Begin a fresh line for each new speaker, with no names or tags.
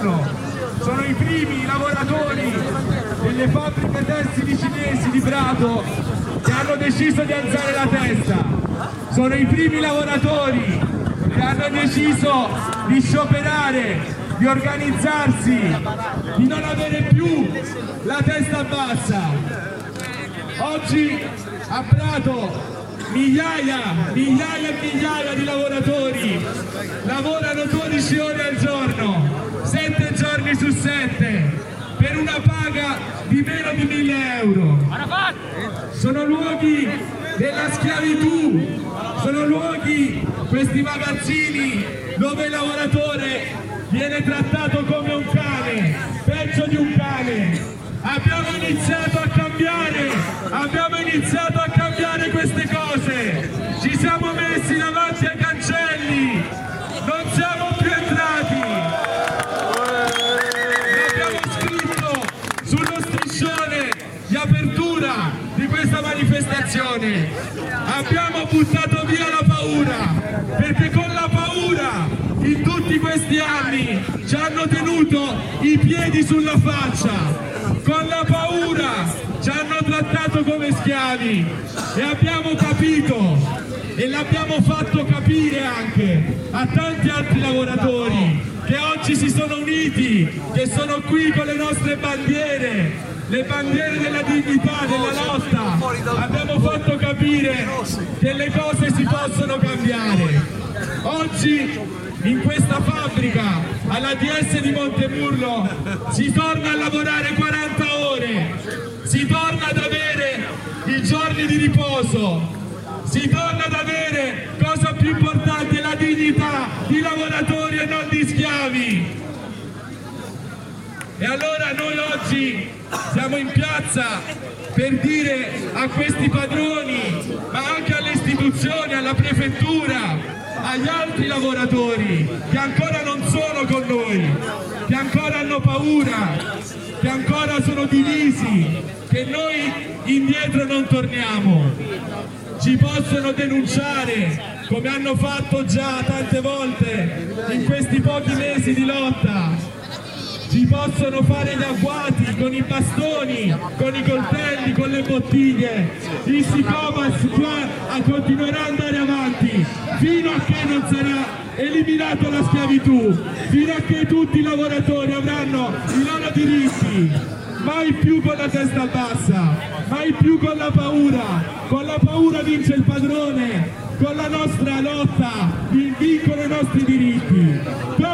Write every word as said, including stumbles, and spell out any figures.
giorno. Sono i primi lavoratori delle fabbriche tessili cinesi di Prato che hanno deciso di alzare la testa. Sono i primi lavoratori che hanno deciso di scioperare, di organizzarsi, di non avere più la testa bassa. Oggi a Prato migliaia, migliaia e migliaia di lavoratori lavorano dodici ore al giorno, sette giorni su sette, per una paga di meno di mille euro. Sono luoghi della schiavitù, sono luoghi, questi magazzini, dove il lavoratore viene trattato come un cane, peggio di un cane. Abbiamo iniziato a cambiare, abbiamo iniziato a cambiare queste cose, ci siamo messi davanti ai cancelli, non siamo più entrati, abbiamo scritto sullo striscione di apertura di questa manifestazione, abbiamo buttato via la paura, perché con la paura in tutti questi anni ci hanno tenuto i piedi sulla faccia. Con la paura ci hanno trattato come schiavi e abbiamo capito e l'abbiamo fatto capire anche a tanti altri lavoratori che oggi si sono uniti, che sono qui con le nostre bandiere, le bandiere della dignità, della lotta. Abbiamo fatto capire che le cose si possono cambiare. Oggi in questa fabbrica alla D S di Montemurlo si torna a lavorare quaranta ore, si torna ad avere i giorni di riposo, si torna ad avere, cosa più importante, la dignità di lavoratori e non di schiavi. E allora noi oggi siamo in piazza per dire a questi padroni, ma anche alle istituzioni, alla prefettura, agli altri lavoratori che ancora non sono con noi, che ancora hanno paura, che ancora sono divisi, che noi indietro non torniamo. Ci possono denunciare, come hanno fatto già tante volte in questi pochi mesi di lotta. Ci possono fare gli agguati con i bastoni, con i coltelli, con le bottiglie. Il Sicomas qua continuerà ad andare avanti fino a che non sarà eliminata la schiavitù, fino a che tutti i lavoratori avranno i loro diritti. Mai più con la testa bassa, mai più con la paura. Con la paura vince il padrone, con la nostra lotta vincono i nostri diritti.